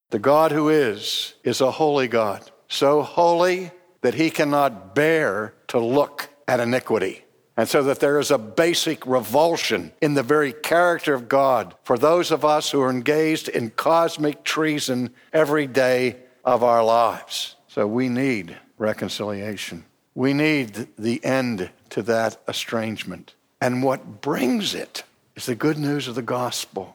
The God who is a holy God, so holy that he cannot bear to look at iniquity. And so that there is a basic revulsion in the very character of God for those of us who are engaged in cosmic treason every day of our lives. So we need reconciliation. We need the end to that estrangement. And what brings it is the good news of the gospel.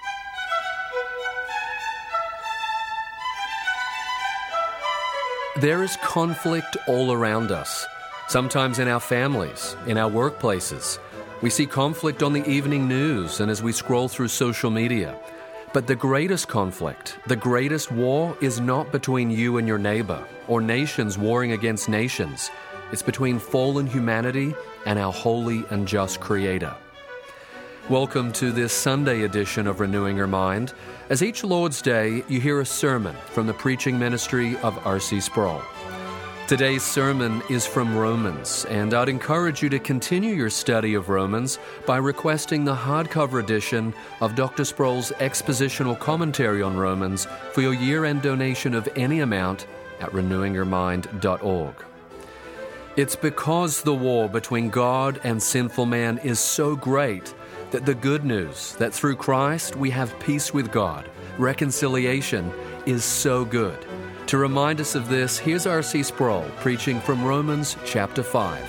There is conflict all around us. Sometimes in our families, in our workplaces. We see conflict on the evening news and as we scroll through social media. But the greatest conflict, the greatest war is not between you and your neighbor or nations warring against nations. It's between fallen humanity and our holy and just Creator. Welcome to this Sunday edition of Renewing Your Mind. As each Lord's Day, you hear a sermon from the preaching ministry of R.C. Sproul. Today's sermon is from Romans, and I'd encourage you to continue your study of Romans by requesting the hardcover edition of Dr. Sproul's expositional commentary on Romans for your year-end donation of any amount at renewingyourmind.org. It's because the war between God and sinful man is so great that the good news that through Christ we have peace with God, reconciliation, is so good. To remind us of this, here's R.C. Sproul preaching from Romans chapter 5.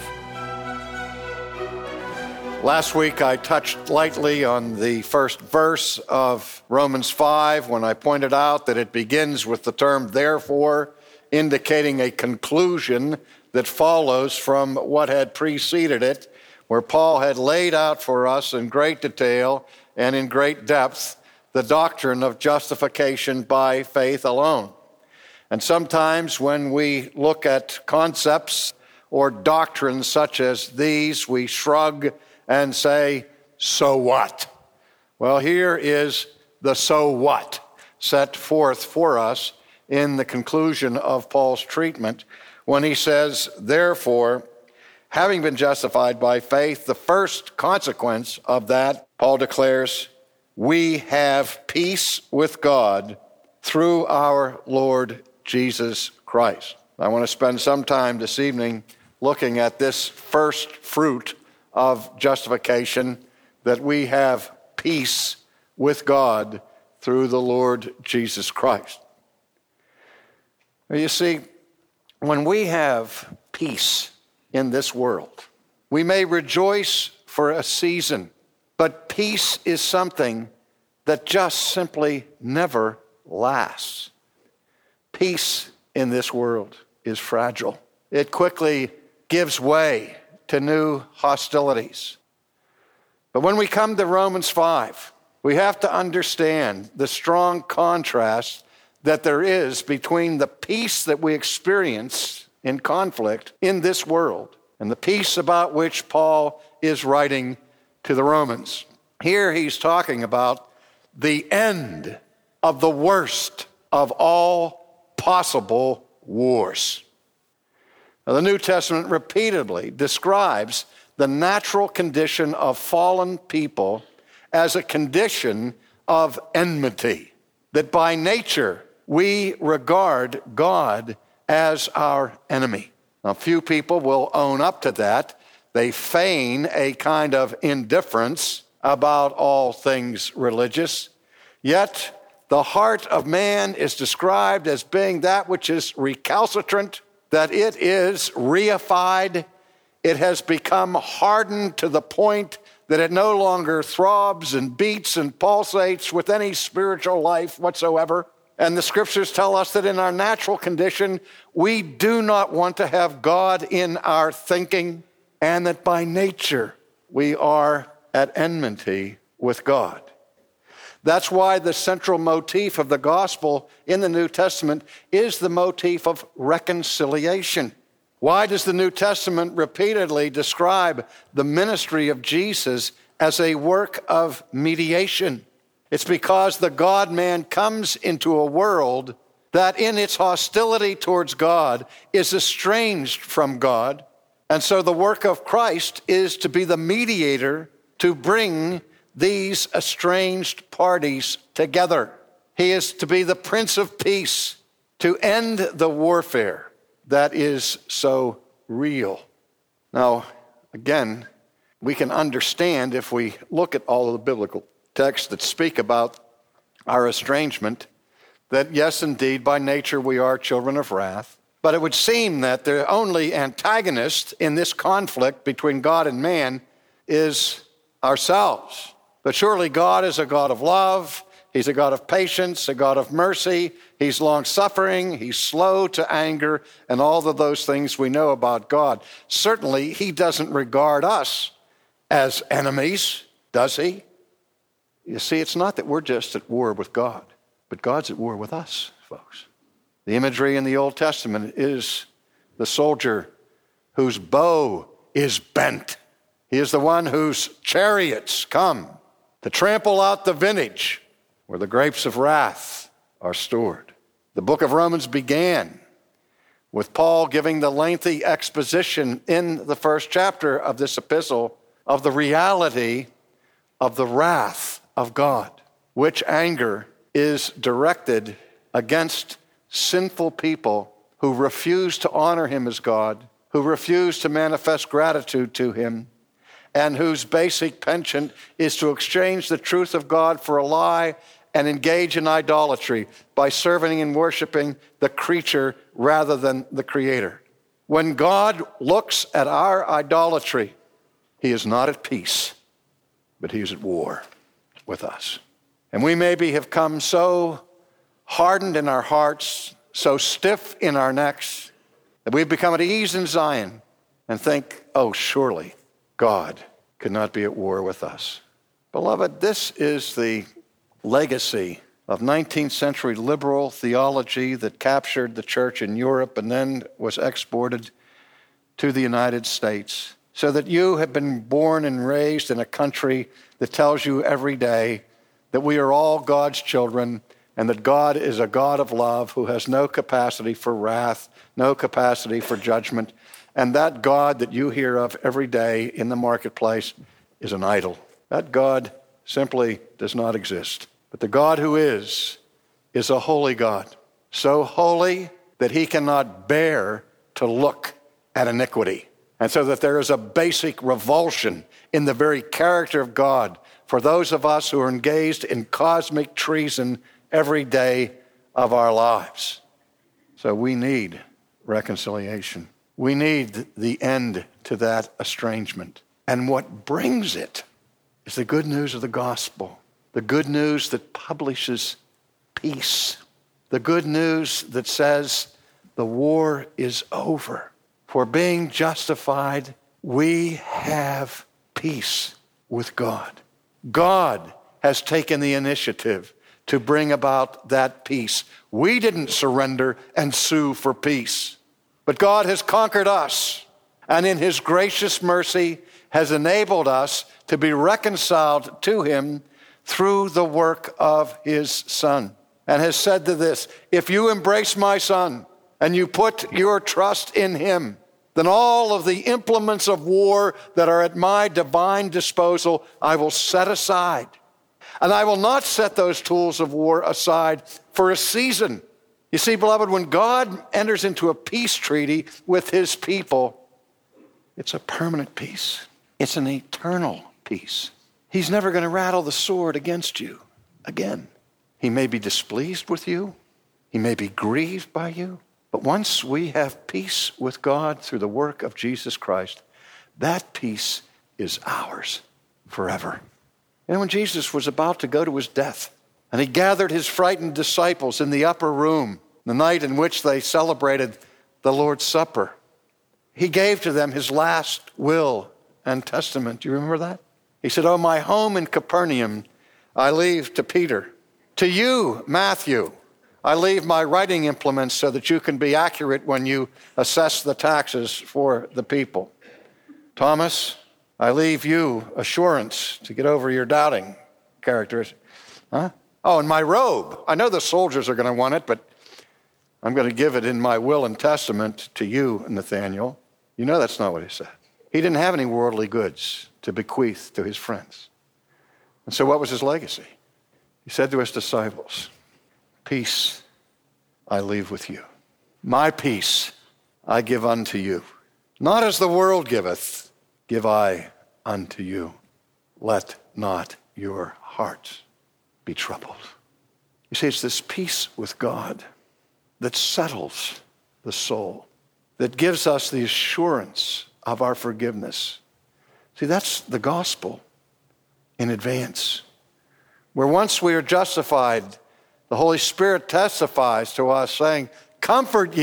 Last week I touched lightly on the first verse of Romans 5 when I pointed out that it begins with the term therefore, indicating a conclusion that follows from what had preceded it, where Paul had laid out for us in great detail and in great depth the doctrine of justification by faith alone. And sometimes when we look at concepts or doctrines such as these, we shrug and say, so what? Well, here is the so what set forth for us in the conclusion of Paul's treatment when he says, therefore, having been justified by faith, the first consequence of that, Paul declares, we have peace with God through our Lord Jesus Christ. I want to spend some time this evening looking at this first fruit of justification, that we have peace with God through the Lord Jesus Christ. You see, when we have peace in this world, we may rejoice for a season, but peace is something that just simply never lasts. Peace in this world is fragile. It quickly gives way to new hostilities. But when we come to Romans 5, we have to understand the strong contrast that there is between the peace that we experience in conflict in this world and the peace about which Paul is writing to the Romans. Here he's talking about the end of the worst of all possible wars. Now, the New Testament repeatedly describes the natural condition of fallen people as a condition of enmity, that by nature we regard God as our enemy. Now, few people will own up to that. They feign a kind of indifference about all things religious, yet the heart of man is described as being that which is recalcitrant, that it is reified. It has become hardened to the point that it no longer throbs and beats and pulsates with any spiritual life whatsoever. And the scriptures tell us that in our natural condition, we do not want to have God in our thinking, and that by nature we are at enmity with God. That's why the central motif of the gospel in the New Testament is the motif of reconciliation. Why does the New Testament repeatedly describe the ministry of Jesus as a work of mediation? It's because the God-man comes into a world that in its hostility towards God is estranged from God. And so the work of Christ is to be the mediator to bring these estranged parties together. He is to be the Prince of Peace, to end the warfare that is so real. Now, again, we can understand if we look at all of the biblical texts that speak about our estrangement, that yes, indeed, by nature we are children of wrath. But it would seem that the only antagonist in this conflict between God and man is ourselves. But surely God is a God of love. He's a God of patience, a God of mercy. He's long-suffering. He's slow to anger, and all of those things we know about God. Certainly, he doesn't regard us as enemies, does he? You see, it's not that we're just at war with God, but God's at war with us, folks. The imagery in the Old Testament is the soldier whose bow is bent. He is the one whose chariots come to trample out the vintage where the grapes of wrath are stored. The book of Romans began with Paul giving the lengthy exposition in the first chapter of this epistle of the reality of the wrath of God, which anger is directed against sinful people who refuse to honor him as God, who refuse to manifest gratitude to him, and whose basic penchant is to exchange the truth of God for a lie and engage in idolatry by serving and worshiping the creature rather than the Creator. When God looks at our idolatry, he is not at peace, but he is at war with us. And we maybe have come so hardened in our hearts, so stiff in our necks, that we've become at ease in Zion and think, oh, surely God could not be at war with us. Beloved, this is the legacy of 19th century liberal theology that captured the church in Europe and then was exported to the United States, so that you have been born and raised in a country that tells you every day that we are all God's children and that God is a God of love who has no capacity for wrath, no capacity for judgment, and that God that you hear of every day in the marketplace is an idol. That God simply does not exist. But the God who is a holy God, so holy that he cannot bear to look at iniquity. And so that there is a basic revulsion in the very character of God for those of us who are engaged in cosmic treason every day of our lives. So we need reconciliation. We need the end to that estrangement. And what brings it is the good news of the gospel, the good news that publishes peace, the good news that says the war is over. For being justified, we have peace with God. God has taken the initiative to bring about that peace. We didn't surrender and sue for peace, but God has conquered us, and in his gracious mercy has enabled us to be reconciled to him through the work of his Son, and has said to this, if you embrace my Son and you put your trust in him, then all of the implements of war that are at my divine disposal, I will set aside. And I will not set those tools of war aside for a season. You see, beloved, when God enters into a peace treaty with his people, it's a permanent peace. It's an eternal peace. He's never going to rattle the sword against you again. He may be displeased with you. He may be grieved by you. But once we have peace with God through the work of Jesus Christ, that peace is ours forever. You know, when Jesus was about to go to his death, and he gathered his frightened disciples in the upper room, the night in which they celebrated the Lord's Supper, he gave to them his last will and testament. Do you remember that? He said, oh, my home in Capernaum I leave to Peter. To you, Matthew, I leave my writing implements so that you can be accurate when you assess the taxes for the people. Thomas, I leave you assurance to get over your doubting characteristic. Huh? Oh, and my robe. I know the soldiers are going to want it, but I'm going to give it in my will and testament to you, Nathaniel. You know that's not what he said. He didn't have any worldly goods to bequeath to his friends. And so what was his legacy? He said to his disciples, Peace I leave with you. My peace I give unto you. Not as the world giveth, give I unto you. Let not your hearts be troubled. You see, it's this peace with God that settles the soul, that gives us the assurance of our forgiveness. See, that's the gospel in advance. Where once we are justified, the Holy Spirit testifies to us saying, comfort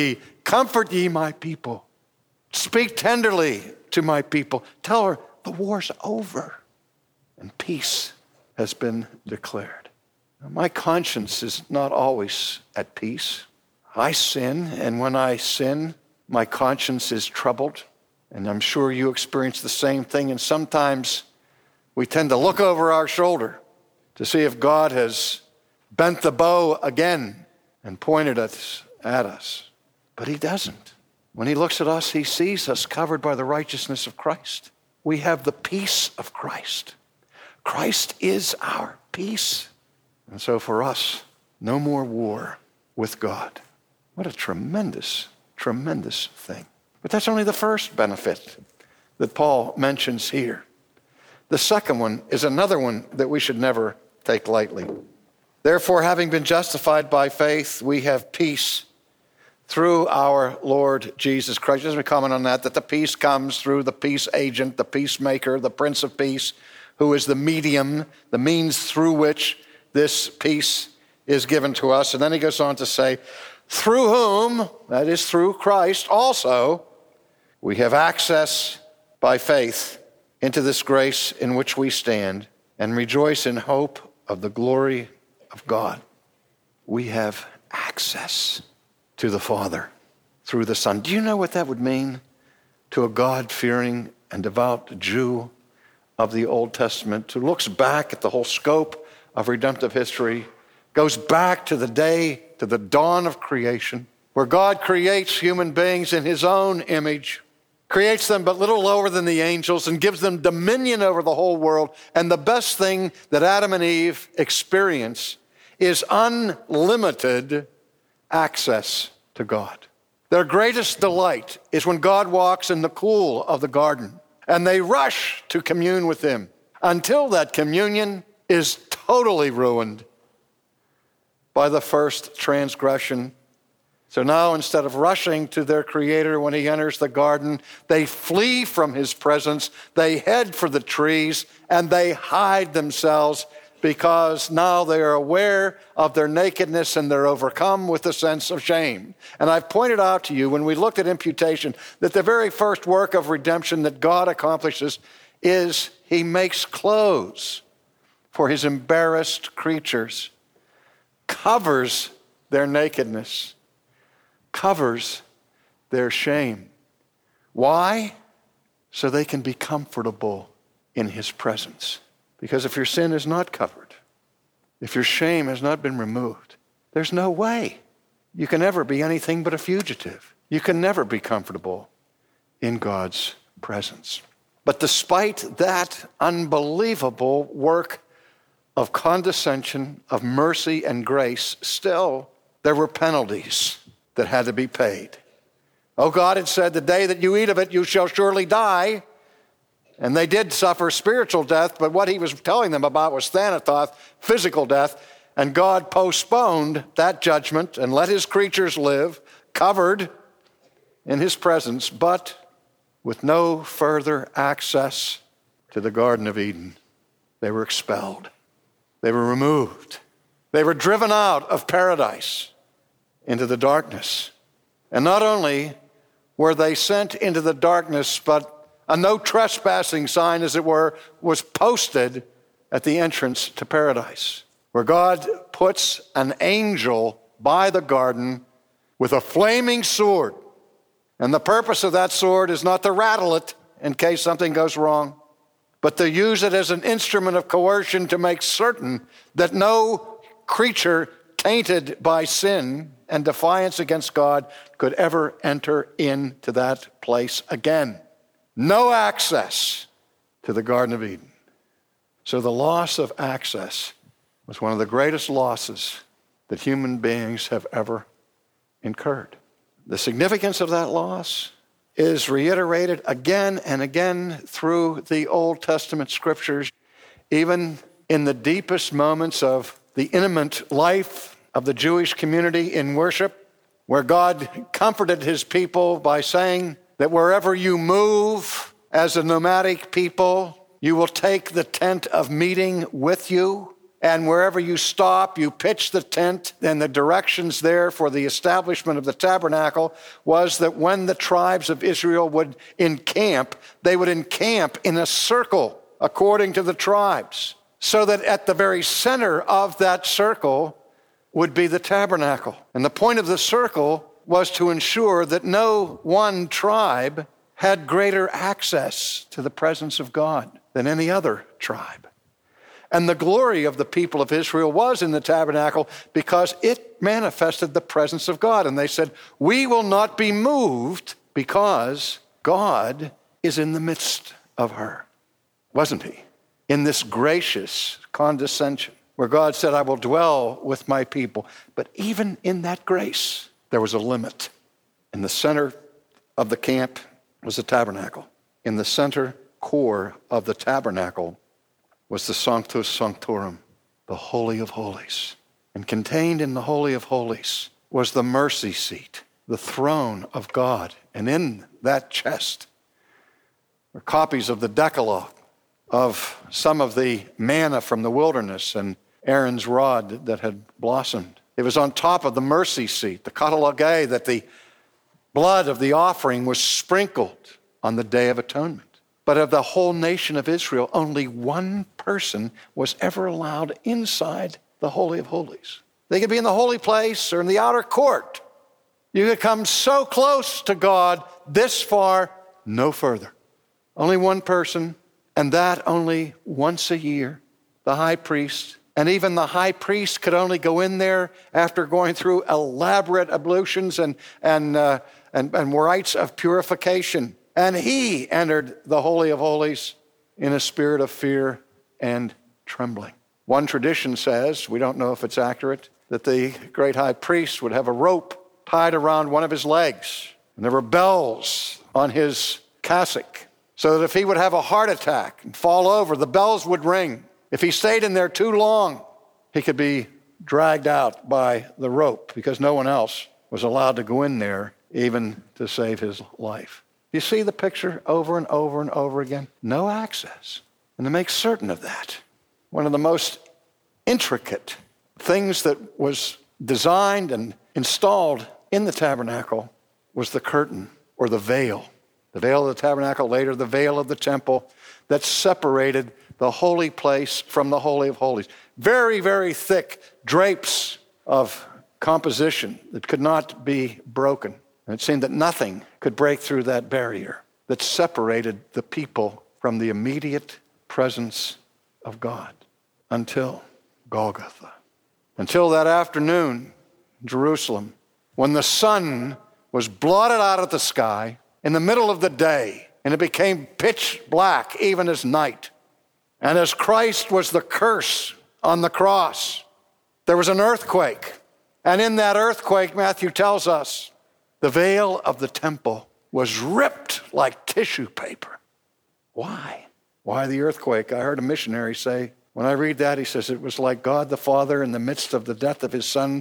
ye my people. Speak tenderly to my people. Tell her the war's over and peace has been declared. Now, my conscience is not always at peace. I sin, and when I sin, my conscience is troubled. And I'm sure you experience the same thing. And sometimes we tend to look over our shoulder to see if God has bent the bow again and pointed it at us. But he doesn't. When he looks at us, he sees us covered by the righteousness of Christ. We have the peace of Christ. Christ is our peace. And so for us, no more war with God. What a tremendous, tremendous thing. But that's only the first benefit that Paul mentions here. The second one is another one that we should never take lightly. Therefore, having been justified by faith, we have peace through our Lord Jesus Christ. Just to comment on that the peace comes through the peace agent, the peacemaker, the Prince of Peace, who is the medium, the means through which this peace is given to us. And then he goes on to say, through whom, that is through Christ also, we have access by faith into this grace in which we stand and rejoice in hope of the glory of God. We have access to the Father through the Son. Do you know what that would mean to a God-fearing and devout Jew of the Old Testament who looks back at the whole scope of redemptive history, goes back to the day, to the dawn of creation, where God creates human beings in his own image, creates them but little lower than the angels, and gives them dominion over the whole world. And the best thing that Adam and Eve experience is unlimited access to God. Their greatest delight is when God walks in the cool of the garden, and they rush to commune with him until that communion is totally ruined by the first transgression. So now, instead of rushing to their Creator when he enters the garden, they flee from his presence, they head for the trees, and they hide themselves because now they are aware of their nakedness and they're overcome with a sense of shame. And I've pointed out to you when we looked at imputation that the very first work of redemption that God accomplishes is he makes clothes for his embarrassed creatures, covers their nakedness, covers their shame. Why? So they can be comfortable in his presence. Because if your sin is not covered, if your shame has not been removed, there's no way you can ever be anything but a fugitive. You can never be comfortable in God's presence. But despite that unbelievable work of condescension, of mercy and grace, still there were penalties that had to be paid. Oh, God had said, the day that you eat of it, you shall surely die. And they did suffer spiritual death, but what he was telling them about was Thanatoth, physical death. And God postponed that judgment and let his creatures live, covered in his presence, but with no further access to the Garden of Eden. They were expelled. They were removed. They were driven out of paradise into the darkness. And not only were they sent into the darkness, but a no trespassing sign, as it were, was posted at the entrance to paradise, where God puts an angel by the garden with a flaming sword. And the purpose of that sword is not to rattle it in case something goes wrong, but to use it as an instrument of coercion to make certain that no creature tainted by sin and defiance against God could ever enter into that place again. No access to the Garden of Eden. So the loss of access was one of the greatest losses that human beings have ever incurred. The significance of that loss is reiterated again and again through the Old Testament scriptures, even in the deepest moments of the intimate life of the Jewish community in worship, where God comforted his people by saying that wherever you move as a nomadic people, you will take the tent of meeting with you. And wherever you stop, you pitch the tent, and the directions there for the establishment of the tabernacle was that when the tribes of Israel would encamp, they would encamp in a circle according to the tribes, so that at the very center of that circle would be the tabernacle. And the point of the circle was to ensure that no one tribe had greater access to the presence of God than any other tribe. And the glory of the people of Israel was in the tabernacle because it manifested the presence of God. And they said, we will not be moved because God is in the midst of her. Wasn't he? In this gracious condescension where God said, I will dwell with my people. But even in that grace, there was a limit. In the center of the camp was the tabernacle. In the center core of the tabernacle was the Sanctus Sanctorum, the Holy of Holies. And contained in the Holy of Holies was the mercy seat, the throne of God. And in that chest were copies of the Decalogue, of some of the manna from the wilderness and Aaron's rod that had blossomed. It was on top of the mercy seat, the kataloge, that the blood of the offering was sprinkled on the Day of Atonement. But of the whole nation of Israel, only one person was ever allowed inside the Holy of Holies. They could be in the holy place or in the outer court. You could come so close to God, this far, no further. Only one person, and that only once a year, the high priest. And even the high priest could only go in there after going through elaborate ablutions and rites of purification. And he entered the Holy of Holies in a spirit of fear and trembling. One tradition says, we don't know if it's accurate, that the great high priest would have a rope tied around one of his legs. And there were bells on his cassock, so that if he would have a heart attack and fall over, the bells would ring. If he stayed in there too long, he could be dragged out by the rope because no one else was allowed to go in there even to save his life. You see the picture over and over and over again? No access. And to make certain of that, one of the most intricate things that was designed and installed in the tabernacle was the curtain or the veil. The veil of the tabernacle, later the veil of the temple, that separated the holy place from the Holy of Holies. Very, very thick drapes of composition that could not be broken. And it seemed that nothing could break through that barrier that separated the people from the immediate presence of God until Golgotha. Until that afternoon in Jerusalem, when the sun was blotted out of the sky in the middle of the day, and it became pitch black even as night. And as Christ was the curse on the cross, there was an earthquake. And in that earthquake, Matthew tells us, the veil of the temple was ripped like tissue paper. Why? Why the earthquake? I heard a missionary say, when I read that, he says, it was like God the Father in the midst of the death of his Son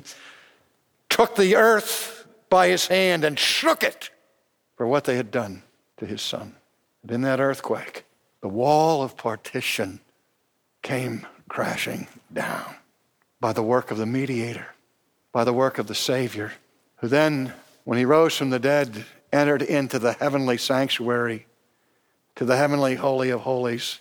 took the earth by his hand and shook it for what they had done to his Son. And in that earthquake, the wall of partition came crashing down by the work of the mediator, by the work of the Savior, who then, when he rose from the dead, entered into the heavenly sanctuary, to the heavenly Holy of Holies,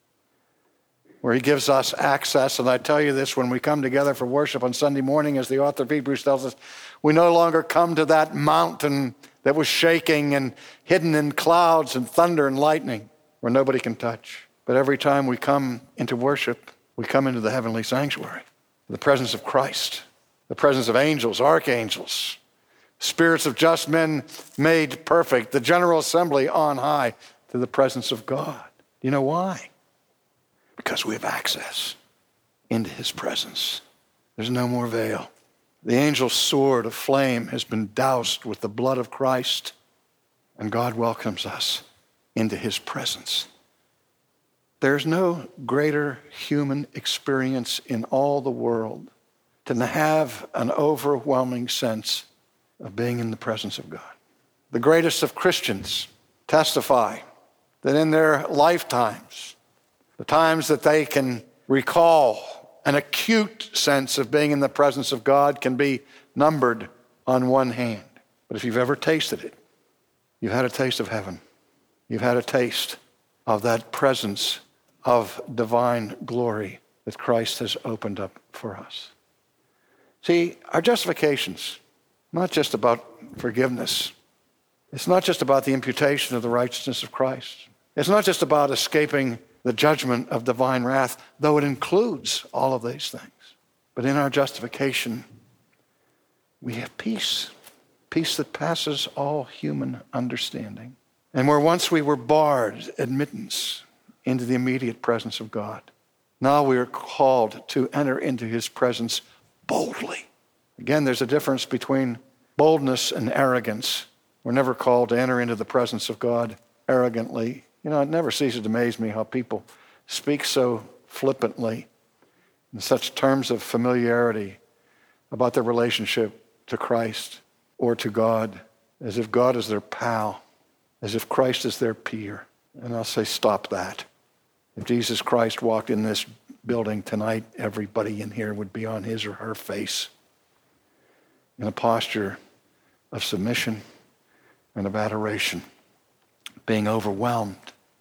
where he gives us access. And I tell you this, when we come together for worship on Sunday morning, as the author of Hebrews tells us, we no longer come to that mountain that was shaking and hidden in clouds and thunder and lightning where nobody can touch. But every time we come into worship, we come into the heavenly sanctuary, the presence of Christ, the presence of angels, archangels, spirits of just men made perfect, the general assembly on high, to the presence of God. Do you know why? Because we have access into his presence. There's no more veil. The angel's sword of flame has been doused with the blood of Christ, and God welcomes us into his presence. There's no greater human experience in all the world than to have an overwhelming sense of being in the presence of God. The greatest of Christians testify that in their lifetimes, the times that they can recall an acute sense of being in the presence of God can be numbered on one hand. But if you've ever tasted it, you've had a taste of heaven. You've had a taste of that presence of divine glory that Christ has opened up for us. See, our justification's not just about forgiveness. It's not just about the imputation of the righteousness of Christ. It's not just about escaping the judgment of divine wrath, though it includes all of these things. But in our justification, we have peace, peace that passes all human understanding. And where once we were barred admittance into the immediate presence of God, now we are called to enter into his presence boldly. Again, there's a difference between boldness and arrogance. We're never called to enter into the presence of God arrogantly. You know, it never ceases to amaze me how people speak so flippantly in such terms of familiarity about their relationship to Christ or to God, as if God is their pal, as if Christ is their peer. And I'll say, stop that. If Jesus Christ walked in this building tonight, everybody in here would be on his or her face in a posture of submission and of adoration, being overwhelmed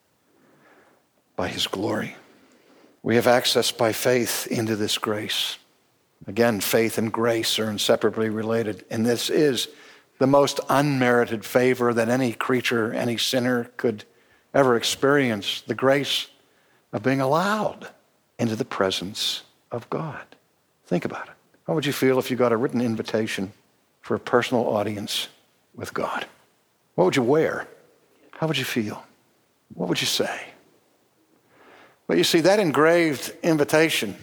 by his glory. We have access by faith into this grace. Again, faith and grace are inseparably related, and this is the most unmerited favor that any creature, any sinner could ever experience, the grace of being allowed into the presence of God. Think about it. How would you feel if you got a written invitation for a personal audience with God? What would you wear? How would you feel? What would you say? Well, you see, that engraved invitation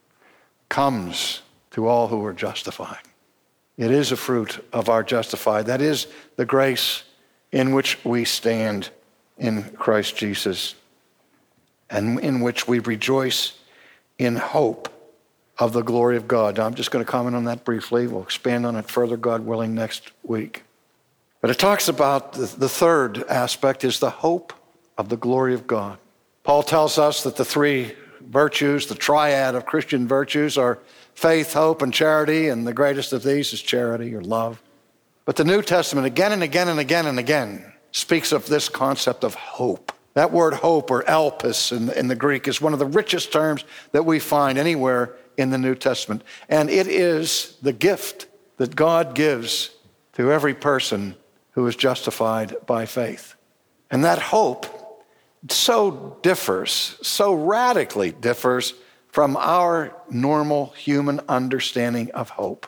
comes to all who are justified. It is a fruit of our justified. That is the grace in which we stand in Christ Jesus, and in which we rejoice in hope of the glory of God. Now, I'm just going to comment on that briefly. We'll expand on it further, God willing, next week. But it talks about the third aspect is the hope of the glory of God. Paul tells us that the three virtues, the triad of Christian virtues, are faith, hope, and charity, and the greatest of these is charity or love. But the New Testament again and again and again and again speaks of this concept of hope. That word hope, or elpis in the Greek, is one of the richest terms that we find anywhere in the New Testament. And it is the gift that God gives to every person who is justified by faith. And that hope so radically differs from our normal human understanding of hope.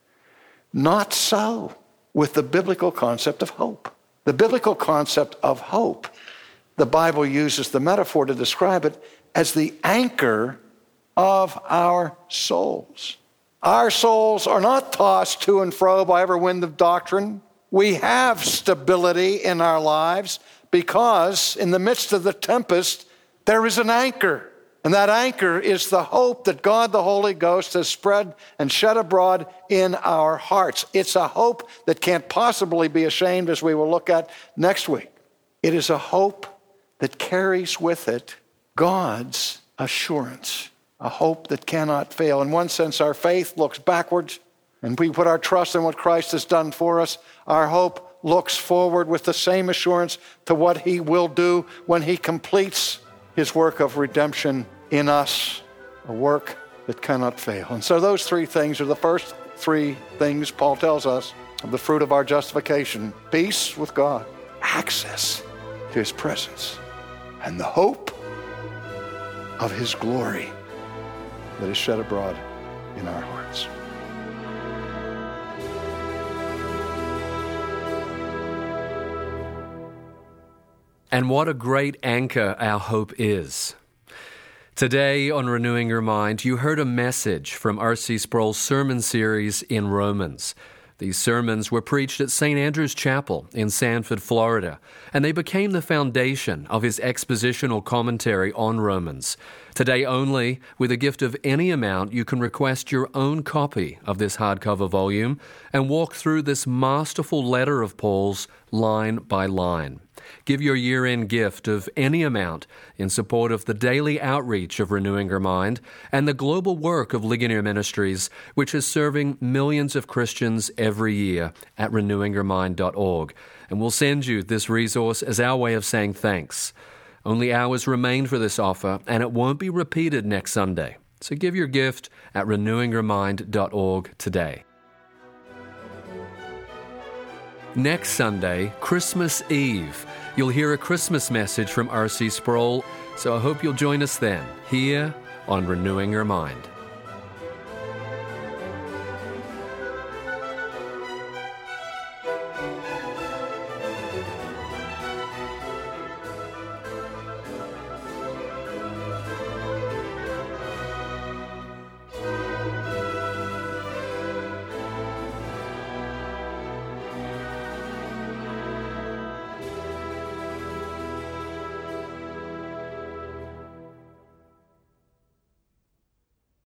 Not so with the biblical concept of hope. The biblical concept of hope, the Bible uses the metaphor to describe it as the anchor of our souls. Our souls are not tossed to and fro by every wind of doctrine. We have stability in our lives because in the midst of the tempest, there is an anchor. And that anchor is the hope that God the Holy Ghost has spread and shed abroad in our hearts. It's a hope that can't possibly be ashamed, as we will look at next week. It is a hope that carries with it God's assurance, a hope that cannot fail. In one sense, our faith looks backwards, and we put our trust in what Christ has done for us. Our hope looks forward with the same assurance to what he will do when he completes his work of redemption in us, a work that cannot fail. And so those three things are the first three things Paul tells us of the fruit of our justification: peace with God, access to his presence, and the hope of his glory that is shed abroad in our hearts. And what a great anchor our hope is. Today on Renewing Your Mind, you heard a message from R.C. Sproul's sermon series in Romans. These sermons were preached at St. Andrew's Chapel in Sanford, Florida, and they became the foundation of his expositional commentary on Romans. Today only, with a gift of any amount, you can request your own copy of this hardcover volume and walk through this masterful letter of Paul's line by line. Give your year-end gift of any amount in support of the daily outreach of Renewing Your Mind and the global work of Ligonier Ministries, which is serving millions of Christians every year at renewingyourmind.org. And we'll send you this resource as our way of saying thanks. Only hours remain for this offer, and it won't be repeated next Sunday. So give your gift at renewingyourmind.org today. Next Sunday, Christmas Eve, you'll hear a Christmas message from R.C. Sproul, so I hope you'll join us then, here on Renewing Your Mind.